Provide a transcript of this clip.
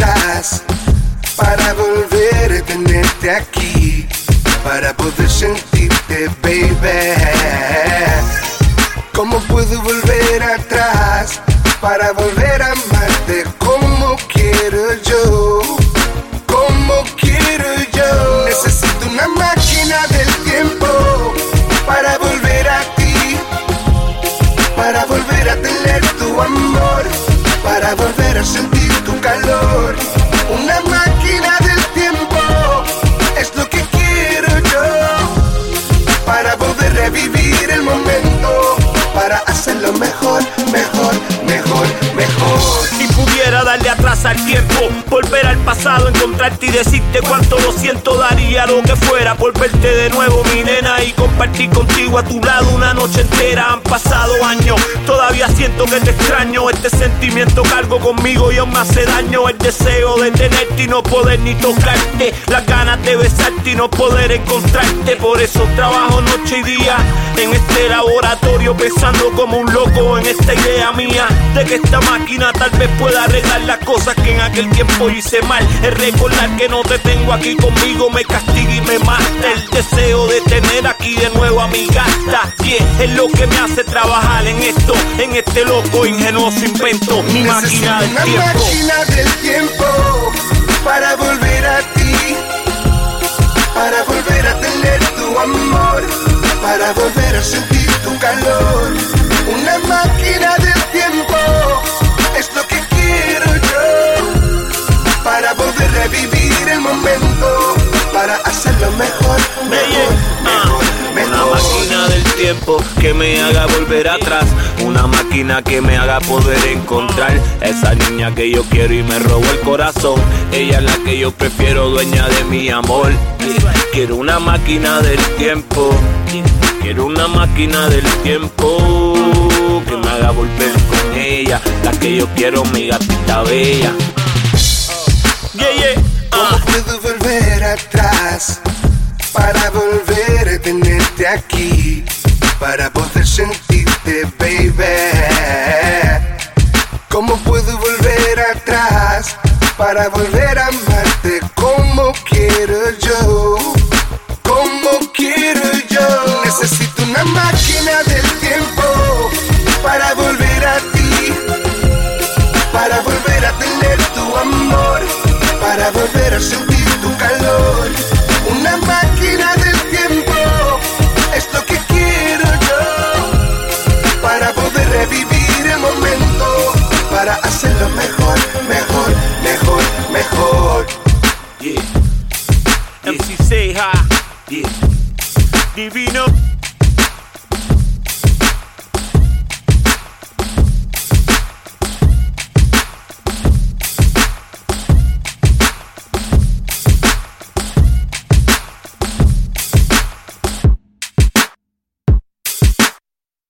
atrás para volver a tenerte aquí, para poder sentirte, baby. ¿Cómo puedo volver atrás para volver a amarte como quiero yo? Como quiero yo. Necesito una máquina del tiempo para volver a ti, para volver a tener tu amor, para volver a sentir tu calor. Una máquina del tiempo es lo que quiero yo, para poder revivir el momento, para hacerlo mejor, mejor, mejor, mejor. Si pudiera darle atrás al tiempo, volver al pasado, encontrarte y decirte cuánto lo siento, daría lo que fuera por verte de nuevo, mi nena, y compartir contigo a tu lado una noche entera. Han pasado años, todavía siento que te extraño. Este sentimiento cargo conmigo y aún me hace daño. El deseo de tenerte y no poder ni tocarte, las ganas de besarte y no poder encontrarte. Por eso trabajo noche y día en este laboratorio, pensando como un loco en esta idea mía de que esta máquina tal vez pueda arreglar las cosas que en aquel tiempo hice mal. Es recordar que no te tengo aquí conmigo, me castiga y me mata. El deseo de tener aquí de nuevo a mi gata, es lo que me hace trabajar en esto, en este loco ingenuoso invento. Mi máquina del tiempo, una máquina del tiempo para volver a ti, para volver a tener tu amor, para volver a sentir tu calor. Una máquina del tiempo es lo que quiero yo, para poder revivir el momento, para hacerlo mejor, mejor, mejor, mejor. Una máquina del tiempo que me haga volver atrás, una máquina que me haga poder encontrar esa niña que yo quiero y me robó el corazón. Ella es la que yo prefiero, dueña de mi amor. Quiero una máquina del tiempo, quiero una máquina del tiempo que me haga volver con ella, la que yo quiero, mi gatita bella. ¿Cómo puedo volver atrás para volver a tenerte aquí, para poder sentirte, baby? ¿Cómo puedo volver atrás para volver a amarte como quiero yo? Como quiero yo. Necesito una máquina del tiempo para volver a ti, para volver a tener tu amor, para volver a sentir tu calor. Una máquina del tiempo es lo que quiero yo, para poder revivir el momento, para hacerlo mejor, mejor, mejor, mejor. Yeah. MC Seja, yeah. Divino.